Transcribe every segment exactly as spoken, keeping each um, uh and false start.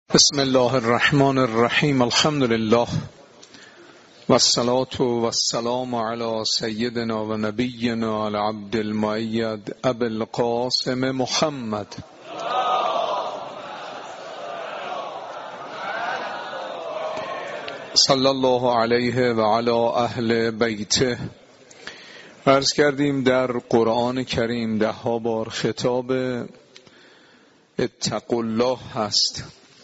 بسم الله الرحمن الرحیم. الحمد لله و الصلاة و السلام علی سیدنا و نبینا العبد المؤید ابی القاسم محمد صلی الله علیه و علی اهل بیته. عرض کردیم در قرآن کریم ده ها بار خطاب اتقوا الله هست.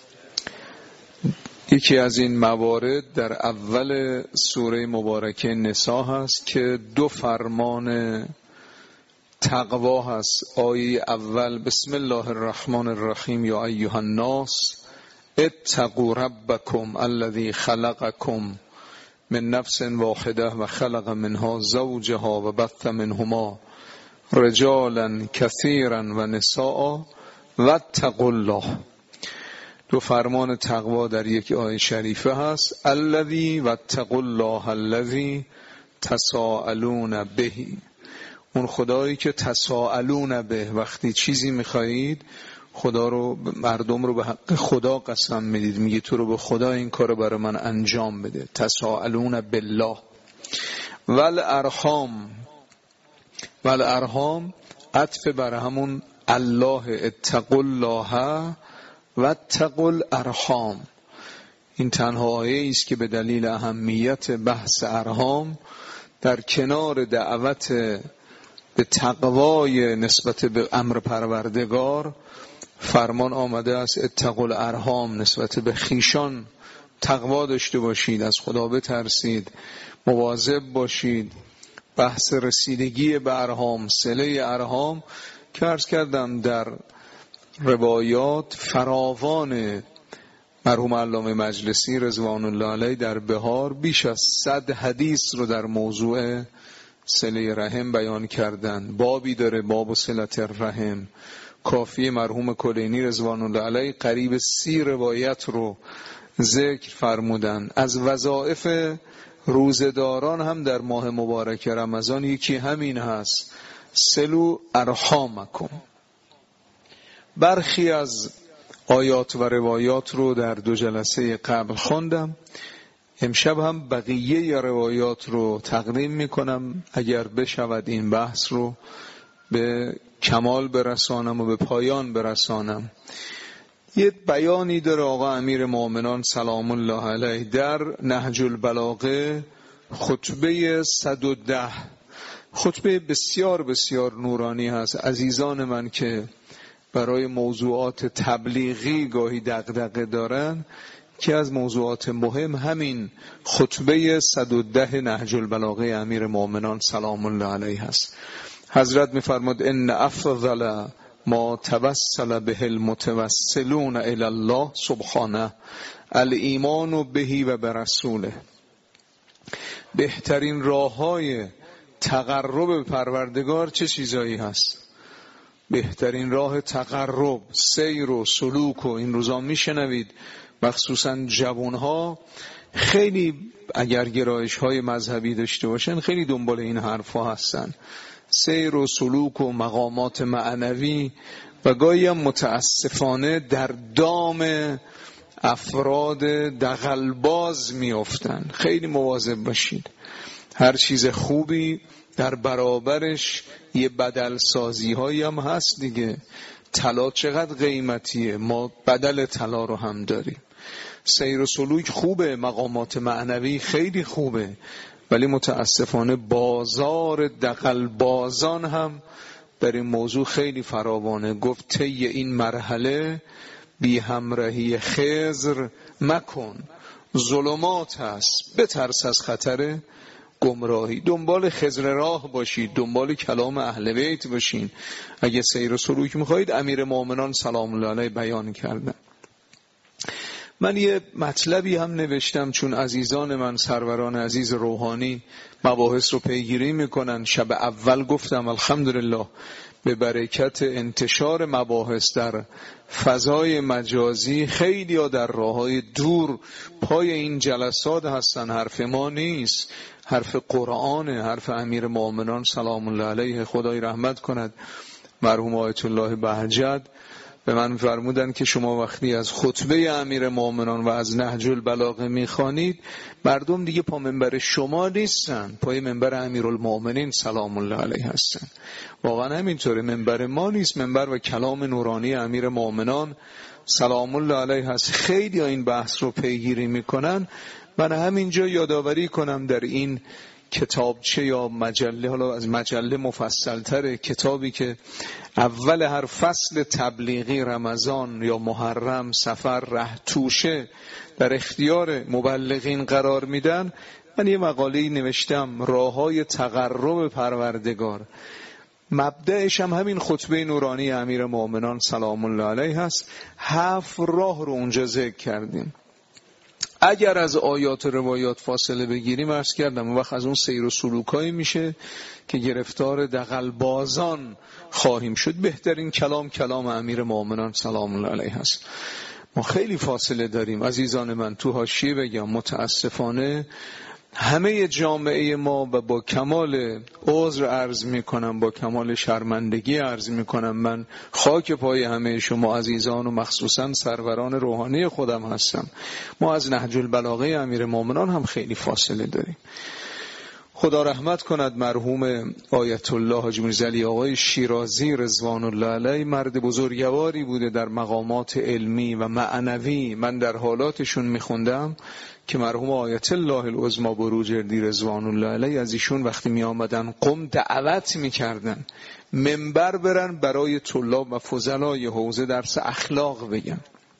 یکی از این موارد در اول سوره مبارکه نساء هست که دو فرمان تقوا هست. آیه اول بسم الله الرحمن الرحیم یا ایها الناس اتقوا ربکم الذی خلقکم من نفس واحده و خلق منها زوجها و بث منهما رجالا کثیرا و نساء واتقوا الله. دو فرمان تقوا در یک آیه شریفه هست. الذی واتقوا الله الذی تساءلون به، اون خدایی که تساءلون به، وقتی چیزی میخواهید خدا رو، مردم رو به حق خدا قسم میدید، میگی تو رو به خدا این کارو برای من انجام بده. تساءلون بالله. والارحام، والارحام عطف بر همون الله. اتقوا الله و اتقوا الارحام. این تنها آیه است که به دلیل اهمیت بحث ارحام در کنار دعوت به تقوای نسبت به امر پروردگار فرمان آمده است اتقوا الارحام، نسبت به خیشان تقوا داشته باشید، از خدا بترسید، مواظب باشید. بحث رسیدگی به ارحام، صله ارحام که عرض کردم در روایات فراوان مرحوم علامه مجلسی رضوان الله علیه در بهار بیش از صد حدیث رو در موضوع صله رحم بیان کردن. بابی داره باب صلت الرحم. کافی مرحوم کلینی رضوان الله علیه قریب سی روایت رو ذکر فرمودن. از وظایف روزداران هم در ماه مبارک رمضان یکی همین هست، صلوا ارحامکم. برخی از آیات و روایات رو در دو جلسه قبل خوندم. امشب هم بقیه روایات رو تقدیم میکنم اگر بشود این بحث رو به کمال برسانم و به پایان برسانم. یه بیانی داره آقا امیر مومنان سلام الله علیه در نهج البلاغه، خطبه صد و ده. خطبه بسیار بسیار نورانی هست. عزیزان من که برای موضوعات تبلیغی گاهی دغدغه دارن، که از موضوعات مهم همین خطبه صد و ده نهج البلاغه امیر مومنان سلام الله علیه هست. حضرت می‌فرماد ان افضل ما توسل به المتوسلون الی الله سبحانه الایمان به و برسوله. بهترین راه‌های تقرب به پروردگار چه چیزایی هست؟ بهترین راه تقرب، سیر و سلوک و این روزا میشنوید مخصوصا جوانها خیلی اگر گرایش های مذهبی داشته باشن خیلی دنبال این حرفا هستن، سیر و سلوک و مقامات معنوی، و گاهی هم متاسفانه در دام افراد دغلباز میافتن. خیلی مواظب باشید. هر چیز خوبی در برابرش یه بدل سازی هایی هم هست دیگه. طلا چقدر قیمتیه، ما بدل طلا رو هم داریم. سیر و سلوک خوبه، مقامات معنوی خیلی خوبه، ولی متاسفانه بازار دغل بازان هم در این موضوع خیلی فراوانه. گفت طی این مرحله بی همراهی خضر مکن، ظلمات هست، بترس از خطر گمراهی. دنبال خضر راه باشید، دنبال کلام اهل بیت باشین. اگه سیر و سلوک میخواهید امیر مومنان سلام الله علیه بیان کردن. من یه مطلبی هم نوشتم چون عزیزان من سروران عزیز روحانی مباحث رو پیگیری میکنن. شب اول گفتم الحمدلله به برکت انتشار مباحث در فضای مجازی خیلی ها در راههای دور پای این جلسات هستن. حرف ما نیست، حرف قرآنه، حرف امیر مومنان سلام الله علیه، خدای رحمت کند مرحوم آیت الله بهجت. به من فرمودن که شما وقتی از خطبه امیر مومنان و از نهج البلاغه میخوانید، مردم دیگه پا منبر شما نیستن، پای منبر امیرالمومنین سلام الله علیه هستن. واقعا همینطوره، منبر ما نیست، منبر و کلام نورانی امیر مومنان سلام الله علیه هست. خیلی این بحث رو پیگیری میکنن. من همینجا یادآوری کنم در این کتابچه یا مجله، حالا از مجله مفصل تره، کتابی که اول هر فصل تبلیغی رمضان یا محرم سفر ره توشه در اختیار مبلغین قرار میدن، من یه مقاله‌ای نوشتم، راههای تقرب پروردگار. مبدأش هم همین خطبه نورانی امیر مومنان سلام الله علیه هست. هفت راه رو اونجا ذکر کردیم. اگر از آیات و روایات فاصله بگیریم، عرض کردم اون وقت از اون سیر و سلوکایی میشه که گرفتار دغل بازان خواهیم شد. بهترین کلام کلام امیر مومنان سلام الله علیه هست. ما خیلی فاصله داریم عزیزان من. تو حاشیه بگم متاسفانه همه جامعه ما، و با کمال عذر عرض میکنم، با کمال شرمندگی عرض میکنم، من خاک پای همه شما عزیزان و مخصوصا سروران روحانی خودم هستم، ما از نهج البلاغه امیر مومنان هم خیلی فاصله داریم. خدا رحمت کند مرحوم آیت الله حاجی میرزا علی آقای شیرازی رضوان الله علیه، مرد بزرگواری بوده در مقامات علمی و معنوی. من در حالاتشون میخوندم که مرحوم آیت الله العظمی بروجردی رضوان الله علیه از ایشون وقتی می آمدن قم دعوت می کردن منبر برن برای طلاب و فضلای حوزه درس اخلاق بگن.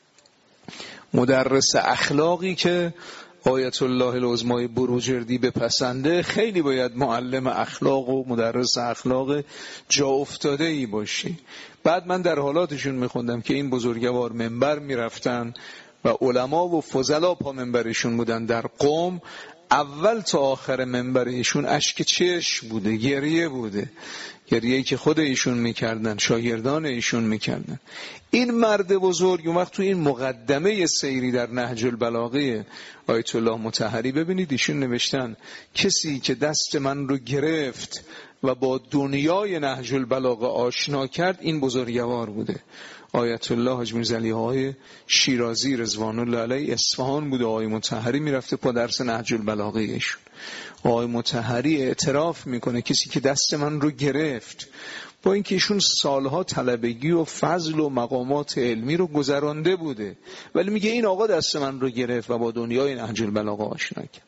مدرس اخلاقی که آیت الله العظمی بروجردی بپسنده خیلی باید معلم اخلاق و مدرس اخلاق جا افتاده ای باشی. بعد من در حالاتشون می خوندم که این بزرگوار منبر می رفتن و علما و فضلا پا منبرشون بودن در قم. اول تا آخر منبر ایشون اشک چشم بوده، گریه بوده، گریه‌ای که خود ایشون میکردن، شاگردان ایشون میکردن. این مرد بزرگ اون وقت تو این مقدمه سیری در نهج البلاغه آیت الله مطهری ببینید ایشون نوشتن کسی که دست من رو گرفت و با دنیای نهج البلاغه آشنا کرد این بزرگوار بوده. آیت الله حاجی میرزا علی آقای شیرازی رضوان الله علیه اصفهان بوده، آقای مطهری میرفته پا درس نهج البلاغه ایشون. آقای مطهری اعتراف میکنه کسی که دست من رو گرفت، با اینکه ایشون سالها طلبگی و فضل و مقامات علمی رو گذرانده بوده، ولی میگه این آقا دست من رو گرفت و با دنیای نهج البلاغه آشنا کرد.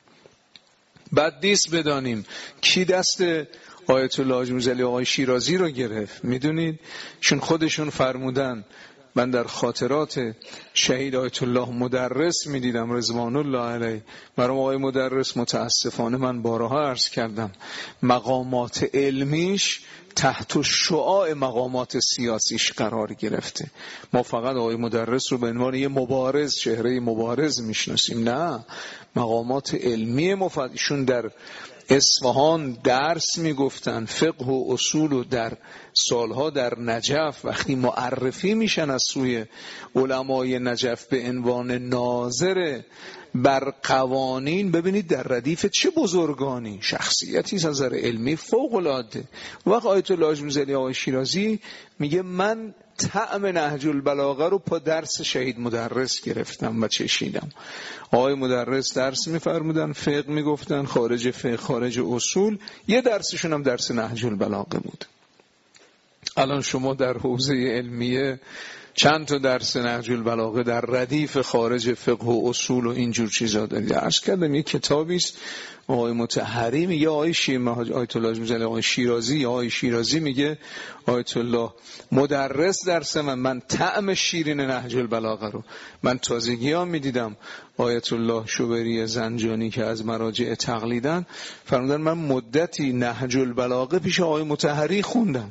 بعد نیست بدانیم کی دست آیت الله حاجی میرزا علی آقای شیرازی رو گرفت. میدونید چون خودشون فرمودن، من در خاطرات شهید آیت الله مدرس میدیدم رضوان الله علیه، مرحوم آقای مدرس متاسفانه من بارها عرض کردم مقامات علمیش تحت شعاع مقامات سیاسیش قرار گرفته. ما فقط آقای مدرس رو به عنوان یه مبارز، چهره مبارز میشناسیم. نه، مقامات علمی مفادشون در اصفهان درس میگفتن، فقه و اصول، و در سالها در نجف وقتی معرفی میشن از سوی علمای نجف به عنوان ناظر بر قوانین، ببینید در ردیف چه بزرگانی، شخصیتی از نظر علمی فوق العاده. وقت آیت الله حاجی میرزا علی آقای شیرازی میگه من طعم نهج البلاغه رو پا درس شهید مدرس گرفتم و چشیدم. آقای مدرس درس میفرمودن، فقه میگفتن، خارج فقه خارج اصول، یه درسشون هم درس نهج البلاغه بود. الان شما در حوزه علمیه چند تا درس نهج البلاغه در ردیف خارج فقه و اصول و اینجور چیزا دارید. عرض کردم یه کتابی است آقای مطهری میگه، آقای شیرازی آیت الله میگه آقای شیرازی یا آقای شیرازی میگه آیت الله مدرس درس من من طعم شیرین نهج البلاغه رو من تازگی‌ها میدیدم. آیت الله شوبری زنجانی که از مراجع تقلیدن فرمودن من مدتی نهج البلاغه پیش آقای مطهری خوندم.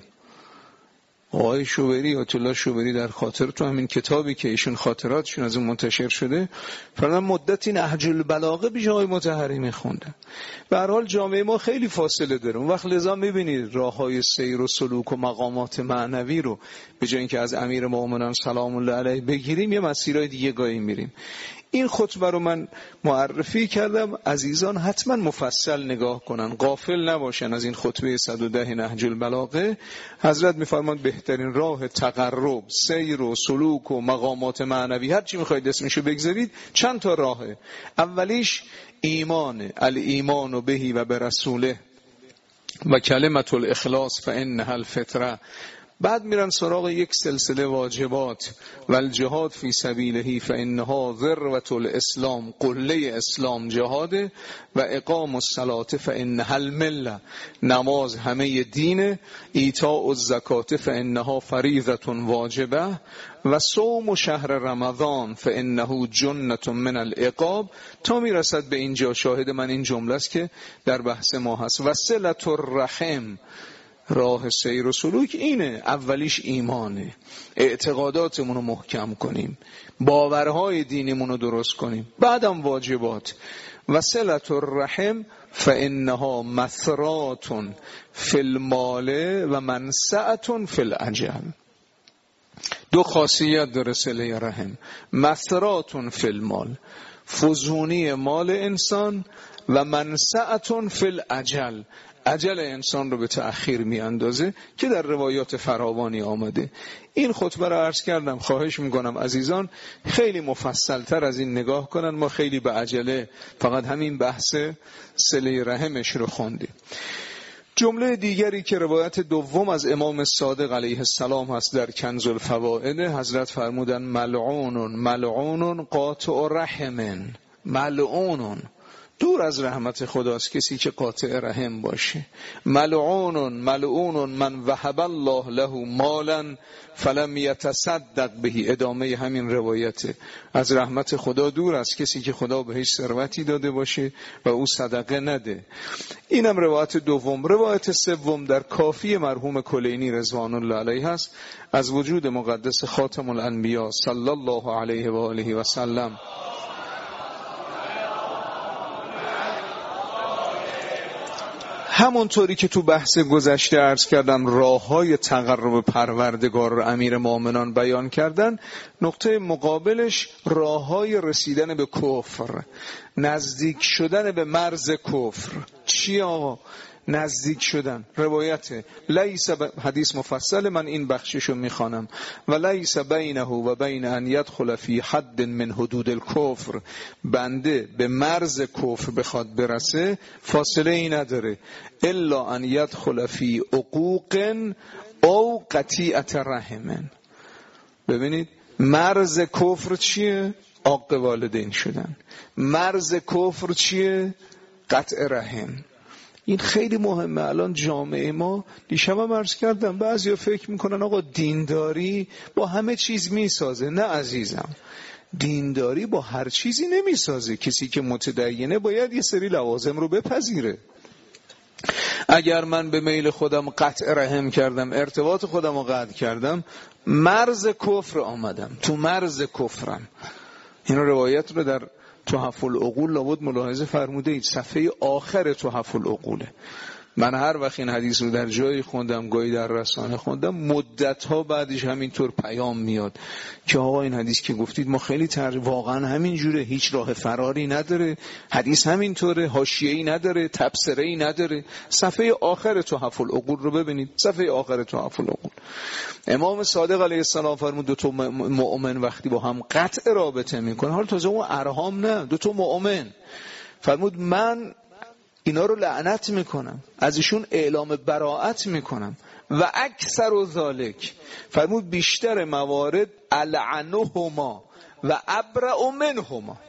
آقای شوبری، آیت الله شوبری در خاطر تو همین کتابی که ایشون خاطراتشون از اون منتشر شده فرمودن مدتی نهج البلاغه پیش آقای مطهری میخوندن. به هر حال جامعه ما خیلی فاصله داره. اون وقت لذا میبینید راههای سیر و سلوک و مقامات معنوی رو به جای اینکه از امیر مومنان سلام الله علیه بگیریم یه مسیرهای دیگه گاهی میریم. این خطبه رو من معرفی کردم، عزیزان حتما مفصل نگاه کنن، غافل نباشن از این خطبه صد و ده نهج البلاغه. حضرت میفرماند بهترین راه تقرب، سیر و سلوک و مقامات معنوی، هر چی میخواید اسمشو بگذارید، چند تا راهه. اولیش ایمان، الایمان بهی و برسوله و کلمت الاخلاص فانها الفطره. بعد میرن سراغ یک سلسله واجبات، و الجهاد فی سبیله فانها ذروة الاسلام، قله اسلام جهاده، و اقام الصلاة فانها المله، نماز همه دینه، ایتاء الزکات فانها فریضة واجبه، و صوم شهر رمضان فانه جنة من العقاب، تا میرسد به اینجا. شاهد من این جمله است که در بحث ما هست. و صلة الرحم، راه سیر و سلوک اینه. اولیش ایمانه، اعتقاداتمون رو محکم کنیم، باورهای دینیمون رو درست کنیم، بعدم واجبات. و صلة الرحم فانها مثرات فی المال و منسعة فی الاجل. دو خاصیت داره صله رحم. مثرات فی المال، فزونی مال انسان، و منسعة فی الاجل، اجل انسان رو به تأخیر می اندازه، که در روایات فراوانی آمده. این خطبه رو عرض کردم، خواهش میکنم عزیزان خیلی مفصل تر از این نگاه کنن. ما خیلی به عجله فقط همین بحث صله رحمش رو خوندیم. جمله دیگری که روایت دوم از امام صادق علیه السلام هست در کنز الفوائد، حضرت فرمودن ملعون ملعون قاطع رحم. ملعون، دور از رحمت خداست کسی که قاطع رحم باشه. ملعون ملعون من وهب الله له مالا فلم یتصدق به. ادامه همین روایته. از رحمت خدا دور است کسی که خدا بهش ثروتی داده باشه و او صدقه نده. اینم روایت دوم. روایت سوم در کافی مرحوم کلینی رضوان الله علیه هست، از وجود مقدس خاتم الانبیا صلی الله علیه و آله و سلم. همونطوری که تو بحث گذشته عرض کردم راه‌های تقرب پروردگار رو امیر مومنان بیان کردن، نقطه مقابلش راه‌های رسیدن به کفر، نزدیک شدن به مرز کفر. چی آقا؟ نزدیک شدن. روایت لیس ب... حدیث مفصل، من این بخششو میخوانم. و لیس بینه و بین ان یدخل فی حد من حدود الکفر، بنده به مرز کفر بخواد برسه فاصله ای نداره، الا ان یدخل فی عقوق او قطیعت رحم. ببینید مرز کفر چیه؟ عاق والدین شدن. مرز کفر چیه؟ قطع رحم. این خیلی مهمه. الان جامعه ما، دیشب هم عرض کردم، بعضیا فکر میکنن آقا دینداری با همه چیز میسازه. نه عزیزم، دینداری با هر چیزی نمیسازه. کسی که متدینه باید یه سری لوازم رو بپذیره. اگر من به میل خودم قطع رحم کردم، ارتباط خودم رو قطع کردم، مرز کفر آمدم، تو مرز کفرم. این روایت رو در تحف العقول لابد ملاحظه فرموده اید، صفحه آخر تحف العقوله. من هر وقت این حدیث رو در جایی خوندم، گاهی در رسانه خوندم، مدت‌ها بعدش همینطور پیام میاد که آقا این حدیث که گفتید ما خیلی تر، واقعا همین جوره، هیچ راه فراری نداره، حدیث همینطوره، حاشیه‌ای نداره، تبصره‌ای نداره. صفحه آخر تحف العقول رو ببینید، صفحه آخر تحف العقول. امام صادق علیه السلام فرمود دو تا مؤمن وقتی با هم قطع رابطه میکنن، حالا تازه اون ارحام نه، دو تا مؤمن، فرمود من اینا رو لعنت میکنم، از ایشون اعلام براءت میکنم. و اکثر و ذالک، فرمود بیشتر موارد العنهما و ابرأ منهما،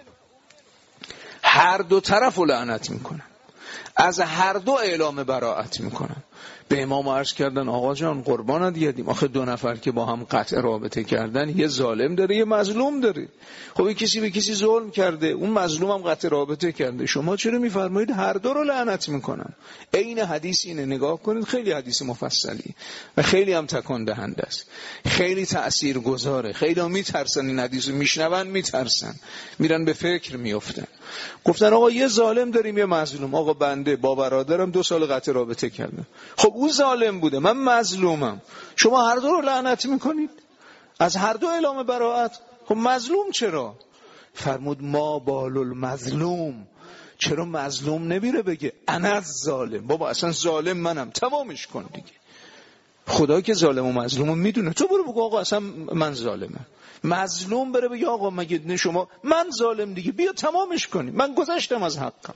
هر دو طرف رو لعنت میکنم، از هر دو اعلام براءت میکنم. به امام عرض کردن آقا جان قربانت گردیم، آخه دو نفر که با هم قطع رابطه کردن، یه ظالم داره یه مظلوم داره. خب کسی به کسی ظلم کرده، اون مظلوم هم قطع رابطه کرده، شما چرا میفرمایید هر دو رو لعنت میکنم؟ عین حدیث اینه، نگاه کنید، خیلی حدیث مفصلی و خیلی هم تکان دهنده است، خیلی تأثیر گذاره. خیلی هم میترسن این حدیث رو میشنون، میترسن، میرن به فکر میافتن. گفتن آقا یه ظالم داریم یه مظلوم. آقا بنده با برادرم دو سال قطع رابطه کردم، خب او ظالم بوده من مظلومم، شما هر دو رو لعنت میکنید، از هر دو اعلام براءت. خب مظلوم چرا؟ فرمود ما بال المظلوم، چرا مظلوم نمیره بگه انا ظالم؟ بابا اصلا ظالم منم، تمامش کن دیگه. خدا که ظالم و مظلومو میدونه، تو برو بگو آقا اصلا من ظالمم. مظلوم بره بگه آقا مگه نه شما من ظالم دیگه، بیا تمامش کنیم، من گذشتم از حقم.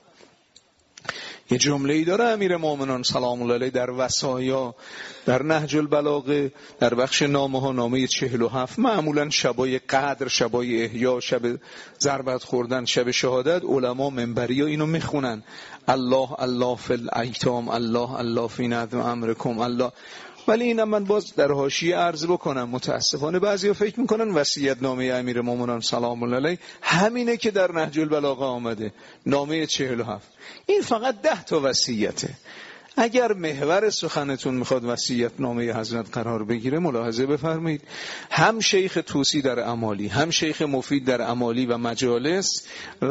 یه جمله‌ای داره امیر مومنان سلام الله علیه در وصایا در نهج البلاغه در بخش نامه ها، نامه چهل و هفت، معمولا شبای قدر، شبای احیا، شب ضربت خوردن، شب شهادت، علما منبریا اینو میخونن: الله الله فی الایتام، الله الله فی نظم امرکم الله. ولی اینم من باز در حاشیه عرض بکنم، متاسفانه بعضیا فکر میکنن وصیت نامه امیر مومنان سلام الله علیه همینه که در نهج البلاغه آمده، نامه چهل و هفت. این فقط ده تا وصیته. اگر محور سخنتون میخواد وصیت نامه حضرت قرار بگیره، ملاحظه بفرمایید هم شیخ طوسی در امالی، هم شیخ مفید در امالی و مجالس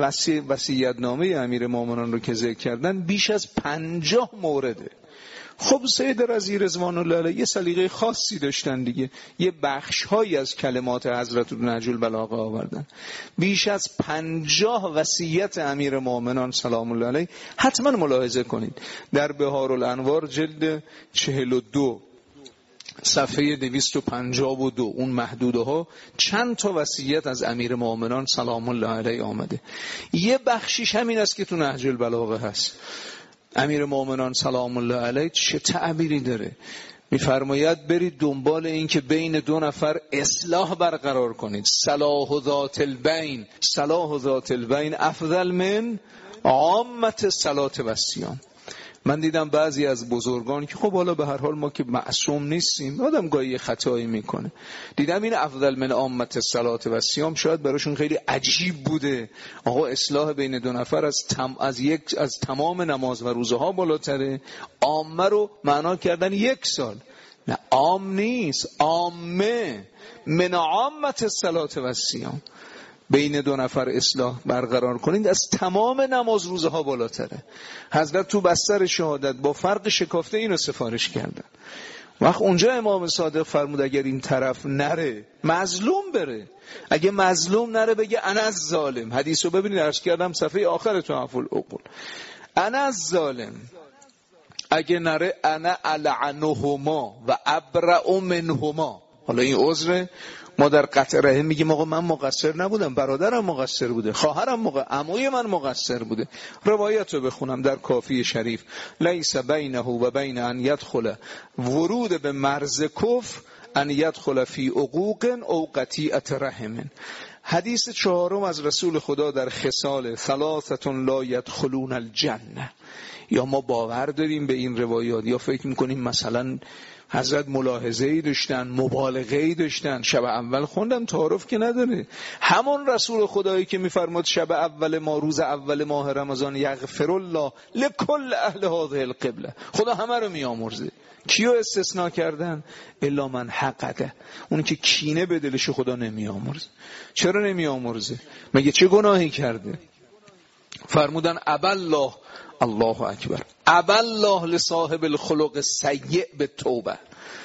وصیت نامه امیر مومنان رو که ذکر کردن بیش از پنجاه مورده. خب سید رضی رضوان الله علیه یه سلیقه خاصی داشتن دیگه، یه بخش هایی از کلمات حضرت رو نهج البلاغه آوردن. بیش از پنجاه وصیت امیر مومنان سلام الله علیه حتما ملاحظه کنید. در بهار الانوار جلد چهل و دو صفحه دویست و پنجاه و دو اون محدوده ها چند تا وصیت از امیر مومنان سلام الله علیه آمده. یه بخشیش همین است که تو نهج البلاغه هست. امیر مومنان سلام الله علیه چه تعبیری داره؟ میفرماید برید دنبال این که بین دو نفر اصلاح برقرار کنید. صلاح ذات البین، صلاح ذات البین افضل من عامت صلات و صیام. من دیدم بعضی از بزرگان که خب حالا به هر حال ما که معصوم نیستیم، آدم گاهی خطایی میکنه، دیدم این افضل من عامت صلات و صیام شاید براشون خیلی عجیب بوده. آقا اصلاح بین دو نفر از تم از یک از تمام نماز و روزه ها بالاتره. عامه رو معنا کردن یک سال، نه عام نیست، عامه من عامت صلات و صیام. بین دو نفر اصلاح برقرار کنید از تمام نماز روزه ها بالاتره. حضرت تو بستر شهادت با فرق شکافته اینو سفارش کردن. وقت اونجا امام صادق فرمود اگر این طرف نره مظلوم بره، اگه مظلوم نره بگه انا الظالم. حدیثو ببینید، عرض کردم صفحه آخر تو عفو العقول، انا الظالم. اگه نره انا العنهما و ابرأ منهما. حالا این عذره، ما در قطع رحم میگیم آقا من مقصر نبودم، برادرم مقصر بوده، خواهرم مقصر، عموی من مقصر بوده. روایت رو بخونم در کافی شریف: لیس بینه و بین ان یدخل ورود به مرز کفر ان یدخل فی عقوق او قطیعت رحم. حدیث چهارم از رسول خدا در خصال ثلاثه لا یدخلون الجنه. یا ما باور داریم به این روایات یا فکر میکنیم مثلا حضرت ملاحظه‌ای داشتن، مبالغه‌ای داشتن. شب اول خوندم، تعارف که نداره. همون رسول خدایی که میفرماد شب اول ما، روز اول ماه رمضان، یغفر الله لکل اهل هذه القبله، خدا همه رو میامرزه. کیو استثناء کردن؟ الا من حقده، اون که کینه به دلش خدا نمیامرزه. چرا نمیامرزه؟ مگه چه گناهی کرده؟ فرمودن ابالله، الله اکبر، ابالله لصاحب الخلق السیء بالتوبه.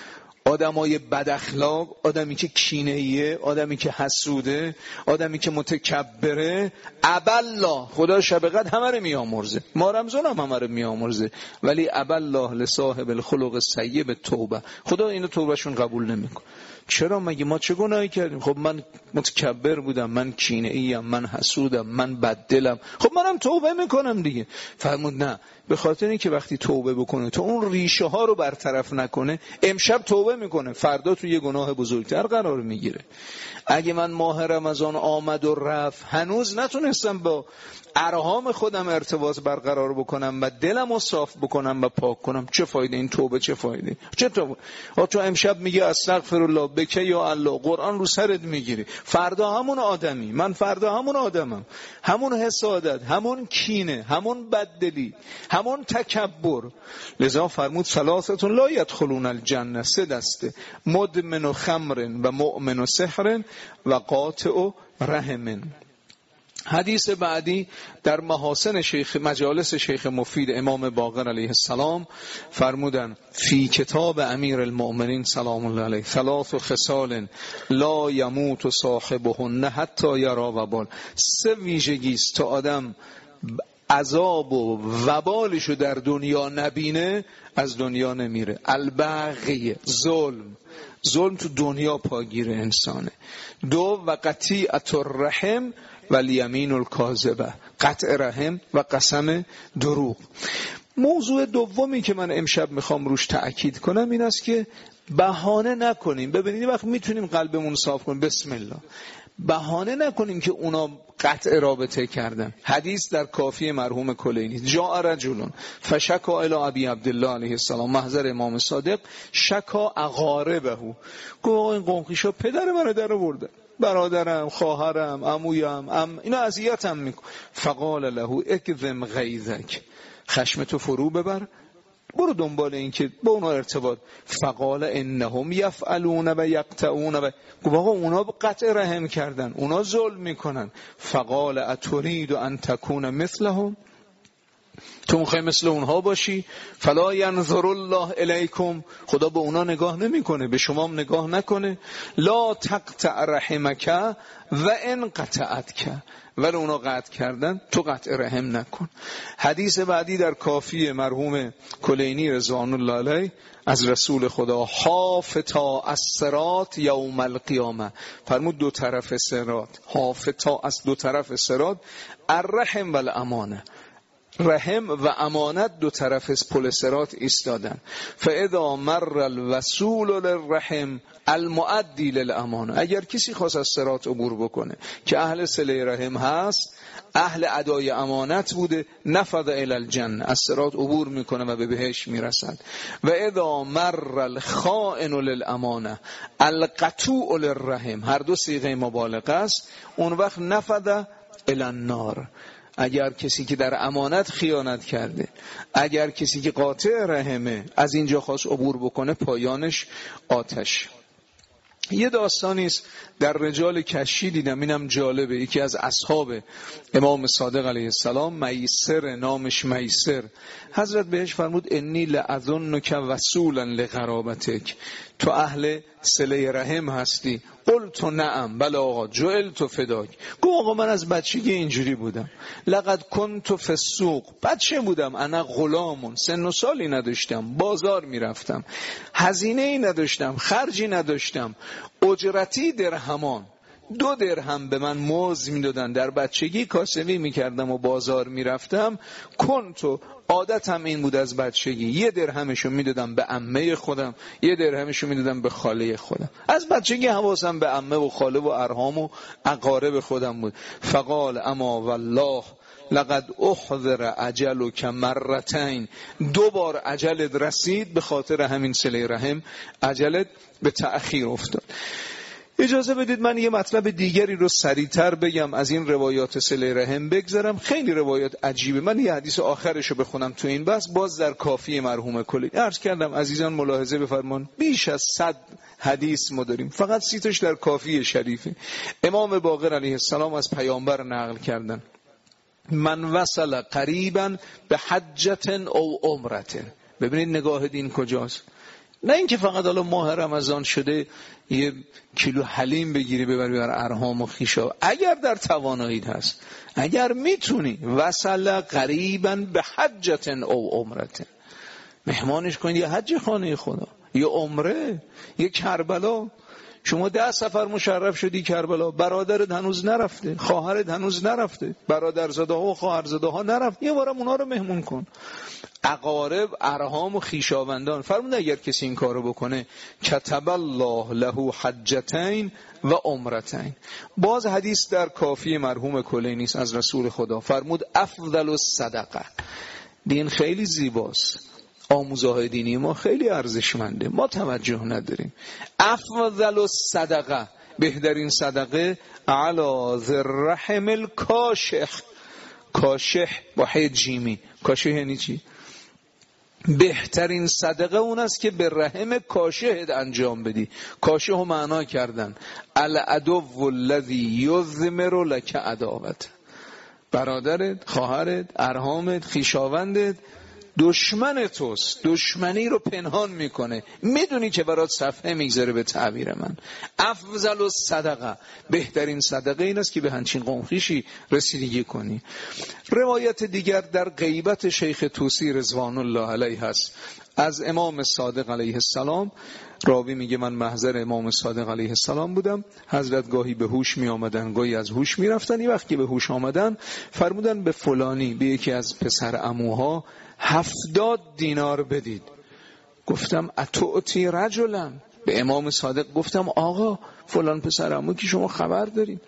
آدمای بد اخلاق، آدمی که کینه‌ایه، آدمی که حسوده، آدمی که متکبره، ابالله، خدا شب قدر همه رو میامرزه، ما رمضان هم همه رو میامرزه، ولی ابالله لصاحب الخلق السیء بالتوبه، خدا اینو توبهشون قبول نمیکنه. چرا؟ مگه ما چه گناهی کردیم؟ خب من متکبر بودم، من کینه‌ایم، من حسودم، من بددلم، خب منم توبه میکنم دیگه. فرمود نه، به خاطر اینکه وقتی توبه بکنه تو اون ریشه ها رو برطرف نکنه، امشب توبه میکنه، فردا تو یه گناه بزرگتر قرار میگیره. اگه من ماه رمضان آمد و رفت هنوز نتونستم با ارهام خودم ارتباط برقرار بکنم و دلم رو صاف بکنم و پاک کنم، چه فایده این توبه؟ چه فایده؟ چه توبه؟ تو امشب میگه استغفرالله بکه یا الله، قرآن رو سرت میگیری، فردا همون آدمی، من فردا همون آدمم، همون حسادت، همون کینه، همون بددلی، همون تکبر. لذا فرمود ثلاثه لا یدخلون الجنه، سه دسته: مدمن و خمر و مؤمن و سحر و قاطع و رحم. حدیث بعدی در محاسن شیخ مجالس شیخ مفید امام باقر علیه السلام فرمودن فی کتاب امیر المؤمنین سلام الله علیه ثلاث خصال لا یموت صاحبهن حتی یرا وبال. سه ویژگی است تا آدم عذاب و وبالشو در دنیا نبینه از دنیا نمیره. البغی، ظلم. ظلم تو دنیا پاگیر انسانه. دو و قطیعت الرحم و الیمین الکاذبه، قطع رحم و قسم دروغ. موضوع دومی که من امشب میخوام روش تأکید کنم این است که بهانه نکنیم. ببینید وقت میتونیم قلبمون صاف کنیم، بسم الله، بهانه نکنیم که اونا قطع رابطه کردن. حدیث در کافی مرحوم کلینی، جاء رجل فشکا الی ابی عبدالله علیه السلام، محضر امام صادق، شکا اقاربه، گفت آقا این قنقیشا پدر منو در آوردن، برادرم، خواهرم، عمویم، ام اینا اذیتم میکن. فقال له اکظم غیظک، خشمتو فرو ببر، برو دنبال این که با اونا ارتباط. فقال انهم یفعلون و یقطعون و گفت آقا اونا قطع رحم کردن، اونا ظلم میکنن. فقال اترید ان تکون مثلهم، تو میخوای مثل اونها باشی؟ فلا ینظر الله الیکم، خدا به اونا نگاه نمیکنه، به شما هم نگاه نکنه. لا تقطع رحمک و ان قطعتک، ولی اونا قطع کردن تو قطع رحم نکن. حدیث بعدی در کافی مرحوم کلینی رضوان الله علیه از رسول خدا، حافتا الصراط یوم القیامه، فرمود دو طرف صراط، حافتا از دو طرف صراط، الرحم و الامانه، رحم و امانت دو طرف از پل صراط ایستادن. فاذا مر الوصول للرحم المؤدی للامانه، اگر کسی خواست از صراط عبور بکنه که اهل صله رحم هست، اهل ادای امانت بوده، نفذ الی الجنه، از صراط عبور میکنه و به بهشت میرسد. و اذا مر الخائن للامانه القطوع للرحم، هر دو صیغه مبالغه است، اون وقت نفذ الی النار، اگر کسی که در امانت خیانت کرده، اگر کسی که قاطع رحمه از اینجا خواست عبور بکنه، پایانش آتش. یه داستانی است در رجال کشی دیدم، اینم جالبه. یکی از اصحاب امام صادق علیه السلام، میسر، نامش میسر، حضرت بهش فرمود انی لأظنک وصولا لقرابتک، تو اهل صله رحم هستی؟ قلت نعم، بله آقا، جعلت فداک. گفت آقا من از بچگی اینجوری بودم، لقد کنت فی السوق، بچه بودم، انا غلامون، سن و سالی نداشتم، بازار میرفتم، هزینه ای نداشتم، خرجی نداشتم، اجرتی درهمان، دو درهم به من موز میدادن، در بچگی کاسبی میکردم و بازار میرفتم. کنتو، عادتم این بود از بچگی، یه درهمشو میدادم به عمه خودم، یه درهمشو میدادم به خاله خودم. از بچگی حواسم به عمه و خاله و ارحام و اقارب خودم بود. فقال اما والله لقد احضر اجلک مرتین، دو بار اجلت رسید، به خاطر همین صله رحم اجلت به تأخیر افتاد. اجازه بدید من یه مطلب دیگری رو سریعتر بگم، از این روایات صله رحم بگذرم. خیلی روایات عجیبه. من یه حدیث آخرش رو بخونم تو این بحث، باز در کافی مرحوم کلی. عرض کردم عزیزان ملاحظه بفرمان، بیش از صد حدیث ما داریم، فقط سی تاش در کافی شریفه. امام باقر علیه السلام از پیامبر نقل کردن من وصل قریبا به حجت او عمرت. ببینید نگاه دین کجاست. نه اینکه فقط حالا ماه رمضان شده یه کیلو حلیم بگیری ببری بر ارحام و خیشا، اگر در تواناییت هست، اگر میتونی، وصل قریبا به حجت او عمرت، مهمانش کنید، یه حج خانه خدا، یه عمره، یه کربلا. شما ده سفر مشرف شدی کربلا، برادرت هنوز نرفته، خواهرت هنوز نرفته، برادرزاده ها و خواهرزاده ها نرفت، یه بارم اونا رو مهمون کن. اقارب، ارحام و خیشاوندان. فرمود اگر کسی این کارو بکنه، کتب الله له حجتین و عمرتین. باز حدیث در کافی مرحوم کلینی است از رسول خدا، فرمود افضل الصدقه. دین خیلی زیباست، آموزهای دینی ما خیلی ارزشمنده، ما توجه نداریم. افضل الصدقه، بهترین صدقه، علی ذی الرحم الکاشح. کاشح با ح جیمی، کاشح یعنی چی؟ بهترین صدقه اون است که به رحم کاشهت انجام بدی. کاشه رو معنا کردن العدو الذی یضمر لک عداوت. برادرت، خواهرت، ارحامت، خویشاوندت دشمن توست، دشمنی رو پنهان میکنه، میدونی که برات صفحه میگذاره. به تعبیر من افضل الصدقه، بهترین صدقه این است که به همچین قوم خویشی رسیدگی کنی. روایت دیگر در غیبت شیخ طوسی رضوان الله علیه هست از امام صادق علیه السلام. راوی میگه من محضر امام صادق علیه السلام بودم، حضرت گاهی به هوش می آمدن گاهی از هوش می رفتن. یه وقتی به هوش آمدن فرمودن به فلانی، به یکی از پسر عموها هفتاد دینار بدید. گفتم اتوتی رجلا، به امام صادق گفتم آقا فلان پسر عمو که شما خبر دارید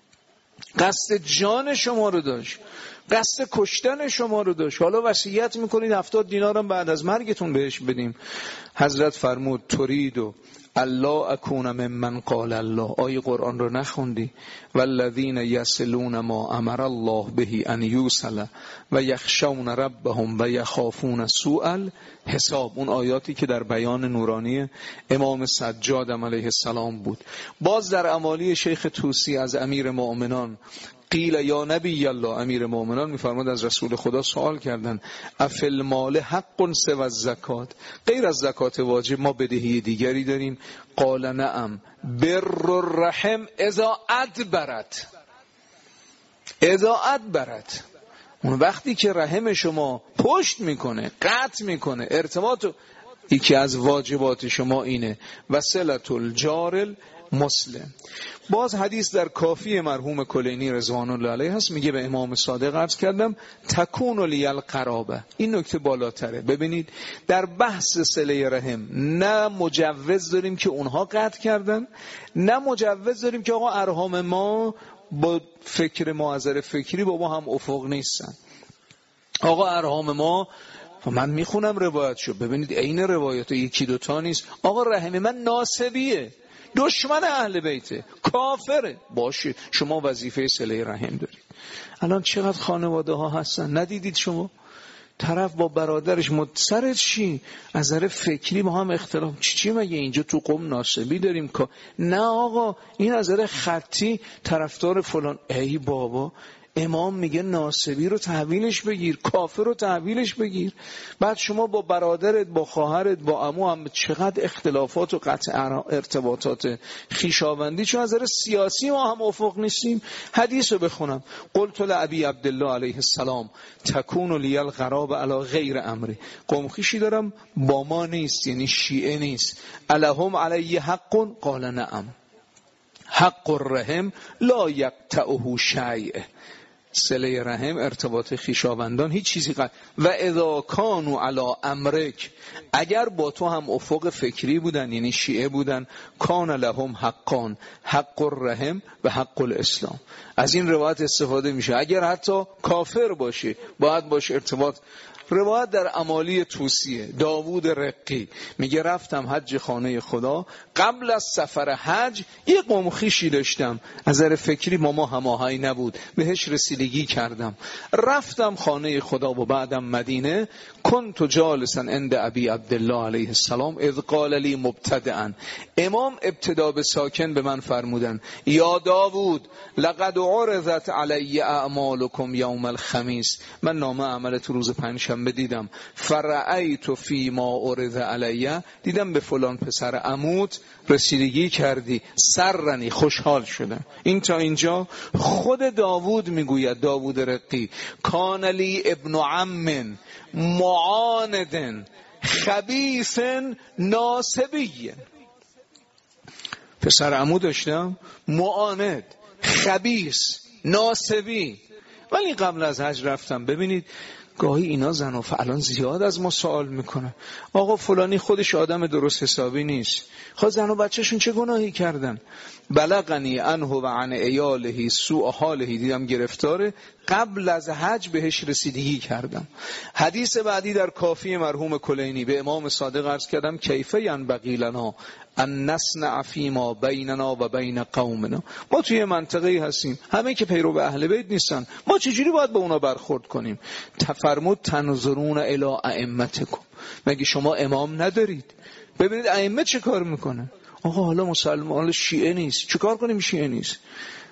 قصد جان شما رو داشت، قصد کشتن شما رو داشت، حالا وصیت میکنید هفتاد دینار هم بعد از مرگتون بهش بدیم. حضرت فرمود ترید و الله اکون ممن قال الله، آیه قرآن رو نخوندی؟ والذین یصلون ما امر الله به ان یوصل و یخشون ربهم و یخافون سوء الحساب. اون آیاتی که در بیان نورانی امام سجاد علیه السلام بود. باز در امالی شیخ طوسی از امیر مؤمنان قیل یا نبی الله، امیر مؤمنان میفرماد از رسول خدا سوال کردن افل مال حق سوی الزکات، غیر از زکات واجب ما بدهی دیگری داریم؟ قال نعم بر الرحم اذا ادبرت، اذا ادبرت، اون وقتی که رحم شما پشت میکنه، قطع میکنه ارتباط، یکی از واجبات شما اینه وصلة الجار مسلم. باز حدیث در کافی مرحوم کلینی رضوان الله علیه هست، میگه به امام صادق عرض کردم تکون لی القرابه. این نکته بالاتره. ببینید در بحث صله رحم نه مجوز داریم که اونها قطع کردن، نه مجوز داریم که آقا ارحام ما با فکر معذر فکری با ما هم افق نیستن. آقا ارحام ما، من میخونم روایت شو، ببینید عین روایت یکی دوتا نیست. آقا رحم من ناسبیه، دشمن اهل بیته، کافره، باشه شما وظیفه صله رحم دارید. الان چقدر خانواده ها هستن ندیدید شما؟ طرف با برادرش متصرف چی؟ از نظر فکری ما هم اختلاف چی چی مگه اینجا تو قوم ناسبی داریم که نه آقا این از نظر خطی طرفدار فلان. ای بابا امام میگه ناسبی رو تحویلش بگیر، کافر رو تحویلش بگیر. بعد شما با برادرت، با خواهرت، با عمو هم چقدر اختلافات و قطع ارتباطات خویشاوندی، چون از نظر سیاسی ما هم افق نیستیم. حدیث رو بخونم قلت لابی عبدالله علیه السلام تکون لی القرابه علی غیر امری، قوم خویشی دارم با ما نیست، یعنی شیعه نیست. الهم علی حق قال نعم حق الرحم لا یقطعه شیء، صله رحم ارتباط خویشاوندان هیچ چیزی قطع. و اذا کانوا علی امرک، اگر با تو هم افق فکری بودن یعنی شیعه بودن، کان لهم حقان حق الرحم و حق الاسلام. از این روایت استفاده میشه اگر حتی کافر باشه باید باشه ارتباط. روایت در امالی طوسیه داوود رقی میگه رفتم حج خانه خدا، قبل از سفر حج یه قوم خویشی داشتم، از نظر فکری ما ما هماهنگ نبود، بهش رسیدگی کردم، رفتم خانه خدا و بعدم مدینه. کنت جالسا عند ابی عبدالله علیه السلام اذ قال لی مبتدئا، امام ابتدا به ساکن به من فرمودن یا داوود لقد عرضت علی اعمالکم یوم الخمیس، من نامه عملت روز پنجشنبه دیدم، فرأیت فی ما عرض علی، دیدم به فلان پسر عموت رسیدگی کردی، سرنی خوشحال شدم. این تا اینجا خود داوود میگوید، داوود رقی کان لی ابن عم معاند خبیث ناسبی، پسر عمو داشتم معاند خبیث ناسبی، ولی قبل از حج رفتم. ببینید گاهی اینا زن و فعلان زیاد از ما سوال میکنن آقا فلانی خودش آدم درست حسابی نیست، خود زن و بچهشون چه گناهی کردن؟ بلغنی عنه و عن عیاله سوء حاله، دیدم گرفتاره، قبل از حج بهش رسیدگی کردم. حدیث بعدی در کافی مرحوم کلینی به امام صادق عرض کردم کیف ینبغی لنا ان نصنع فیما بیننا و بین قومنا، ما توی منطقه‌ای هستیم همه که پیرو به اهل بیت نیستن، ما چجوری باید با اونا برخورد کنیم؟ تفرمود تنظرون الی ائمتکم، مگه شما امام ندارید؟ ببینید ائمه چه کار میکنن. آقا حالا مسلمان، حالا شیعه نیست، چه کار کنیم شیعه نیست؟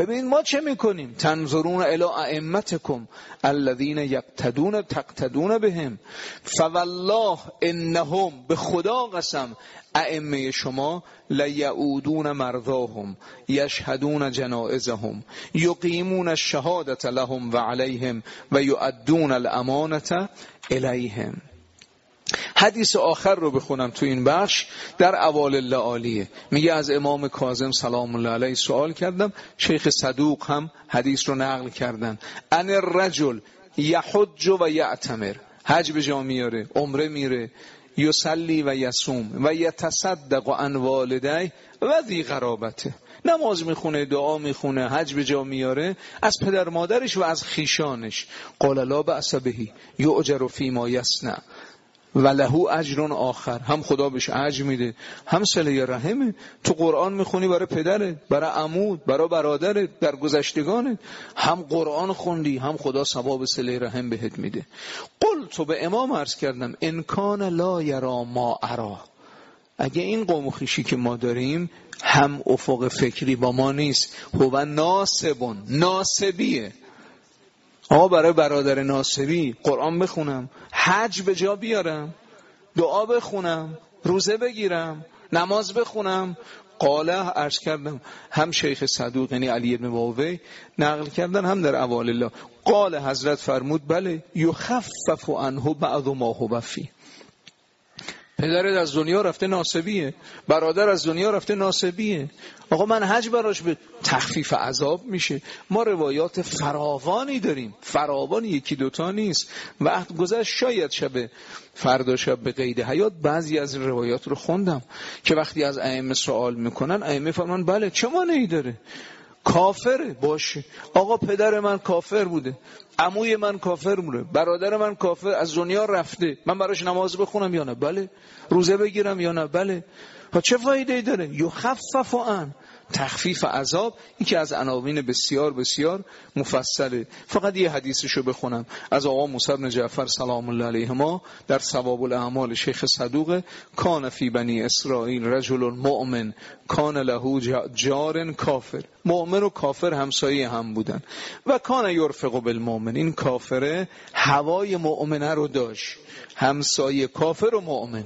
ببین ما چه میکنیم؟ تنظرون الی ائمتکم الذین یقتدون تقتدون بهم فوالله انهم، به خدا قسم ائمه شما لیعودون مرضاهم یشهدون جنائزهم یقیمون الشهادة لهم و علیهم و یؤدون الامانة الیهم. حدیث آخر رو بخونم تو این بخش، در اوائل عالیه. میگه از امام کاظم سلام الله علیه سوال کردم، شیخ صدوق هم حدیث رو نقل کردن. ان الرجل یحج و یعتمر، حج به جا میاره، عمره میره، یصلی و یصوم و یتصدق عن والدیه و ذی قرابته، نماز میخونه، دعا میخونه، حج به جا میاره از پدر مادرش و از خیشانش. قال لا بأس به یؤجر فیما یصنع و له اجر آخر، هم خدا بهش اجر میده، هم صله رحمه. تو قرآن میخونی برای پدرت، برای عمود، برای برادرت در گذشتگانت، هم قرآن خوندی، هم خدا ثواب صله رحم بهت میده. قلت، به امام عرض کردم ان کان لا یرا ما ارا، اگه این قوم و خویشی که ما داریم هم افق فکری با ما نیست، هو ناسبون، ناسبیه. آقا برای برادر ناصبی قرآن بخونم، حج به جا بیارم، دعا بخونم، روزه بگیرم، نماز بخونم. قاله عرض کردم، هم شیخ صدوق یعنی علی بن باوی نقل کردن، هم در اوائل الله. قال حضرت فرمود بله یخفف عنه بعض ما هو فی. پدرت از دنیا رفته ناسبیه، برادر از دنیا رفته ناسبیه، آقا من حج براش به تخفیف عذاب میشه. ما روایات فراوانی داریم، فراوانی، یکی دوتا نیست. وقت گذشت، شاید شب فردا شب به قید حیات بعضی از روایات رو خوندم که وقتی از ائمه سوال میکنن، ائمه فرمان بله چه مانعی داره، کافره باشه. آقا پدر من کافر بوده، عموی من کافر بوده، برادر من کافر از دنیا رفته، من براش نماز بخونم یا نه؟ بله. روزه بگیرم یا نه؟ بله. ها چه فایده ای داره؟ یخفف عن، تخفیف عذاب. این که از عناوین بسیار بسیار مفصله. فقط یه حدیثشو بخونم از آقا موسی بن جعفر سلام الله علیهما در ثواب الاعمال شیخ صدوق: کان فی بنی اسرائیل رجل مؤمن کان له جار کافر. مؤمن و کافر همسایه هم بودن. و کان یرفق بالمؤمن، این کافره هوای مؤمنه رو داشت، همسایه کافر و مؤمن.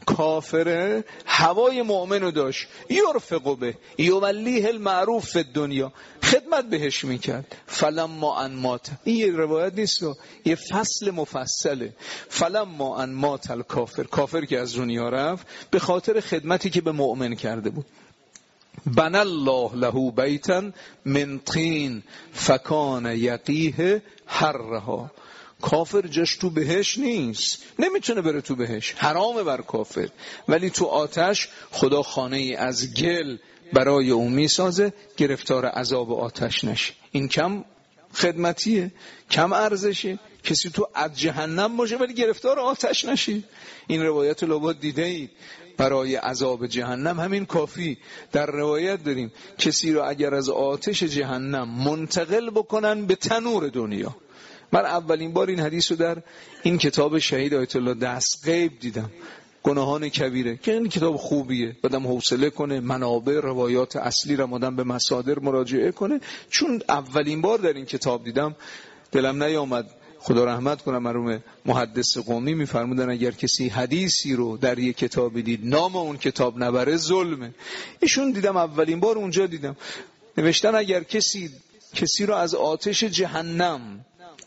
کافره هوای مؤمن رو داشت، یرفق به یولیه المعروف فی دنیا، خدمت بهش میکرد. فلما ان مات، این یه روایت نیست، یه فصل مفصله. فلما ان مات الکافر، کافر که از دنیا رفت به خاطر خدمتی که به مؤمن کرده بود، بنى الله له بیتا من طین فکان یقیه حرها. کافر جاش تو بهش نیست، نمیتونه بره تو بهش، حرامه بر کافر، ولی تو آتش خدا خانه ای از گل برای اون میسازه گرفتار عذاب آتش نشه. این کم خدمتیه، کم ارزشه. کسی تو از جهنم باشه ولی گرفتار آتش نشه. این روایت لابد دیده اید. برای عذاب جهنم همین کافی. در روایت داریم کسی رو اگر از آتش جهنم منتقل بکنن به تنور دنیا. من اولین بار این حدیث رو در این کتاب شهید آیت الله دستغیب دیدم، گناهان کبیره، که این کتاب خوبیه، بدم حوصله کنه، منابع روایات اصلی رو آدم به مصادر مراجعه کنه. چون اولین بار در این کتاب دیدم دلم نیامد. خدا رحمت کنه مرحوم محدث قمی میفرمودن اگر کسی حدیثی رو در یک کتاب دید نام اون کتاب نبره ظلمه. ایشون دیدم اولین بار اونجا دیدم نوشتن اگر کسی کسی رو از آتش جهنم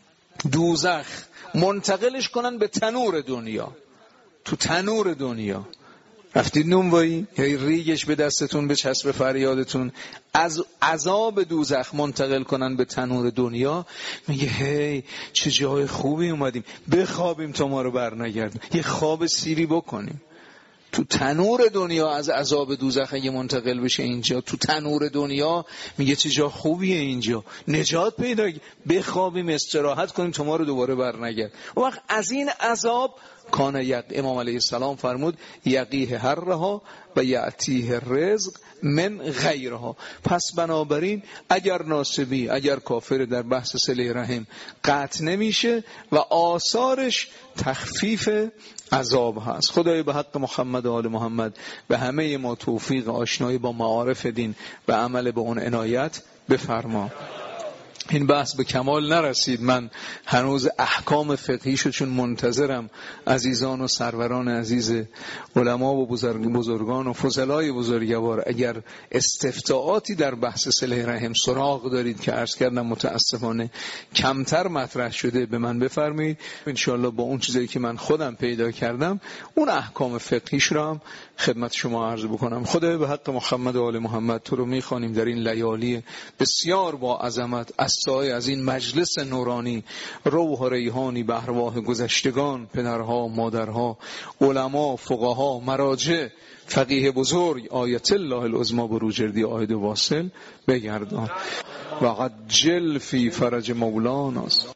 دوزخ منتقلش کنن به تنور دنیا، تو تنور دنیا رفتید نونوایی یا ریگش به دستتون به چسب فریادتون، از عذاب دوزخ منتقل کنن به تنور دنیا، میگه هی چه جای خوبی اومدیم، بخوابیم تا ما رو بر نگردیم، یه خواب سیری بکنیم. تو تنور دنیا از عذاب دوزخ اگه منتقل بشه اینجا، تو تنور دنیا میگه چه جا خوبیه اینجا، نجات پیدا، بخوابیم استراحت کنیم تا ما رو دوباره بر نگرد. اون وقت از این عذاب کان یق... امام علیه السلام فرمود یقیه هرها و یعتیه رزق من غیرها. پس بنابراین اگر ناسبی اگر کافر در بحث صله رحم قطع نمیشه و آثارش تخفیف عذاب هست. خدای به حق محمد و آل محمد به همه ما توفیق آشنایی با معارف دین و عمل به اون عنایت بفرما. این بحث به کمال نرسید، من هنوز احکام فقهیشو چون منتظرم عزیزان و سروران عزیز علما و بزرگان و فضلای بزرگوار اگر استفتاءاتی در بحث صله رحم سراغ دارید که عرض کردم متاسفانه کمتر مطرح شده به من بفرمایید. انشاءالله با اون چیزایی که من خودم پیدا کردم اون احکام فقهیش رو هم خدمت شما عرض بکنم. خدای به حق محمد و آل محمد تو رو میخوانیم در این لیالی بسیار با عظمت سایه از این مجلس نورانی، روح و ریحانی به ارواح گذشتگان، پدرها، مادرها، علما، فقها، مراجع، فقیه بزرگ آیت الله العظمی بروجردی آید واصل بگردان. و قد جل فی فرج مولانا.